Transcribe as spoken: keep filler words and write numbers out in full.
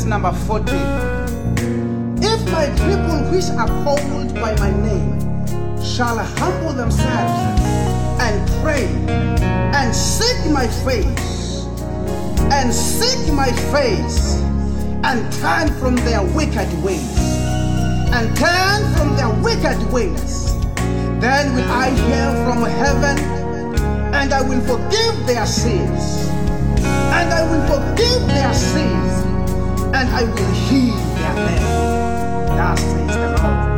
number fourteen. If my people which are called by my name shall humble themselves and pray and seek my face, and seek my face, and turn from their wicked ways, and turn from their wicked ways, then will I hear from heaven, and I will forgive their sins, and I will forgive their sins, and I will heal their land. Thus says the Lord.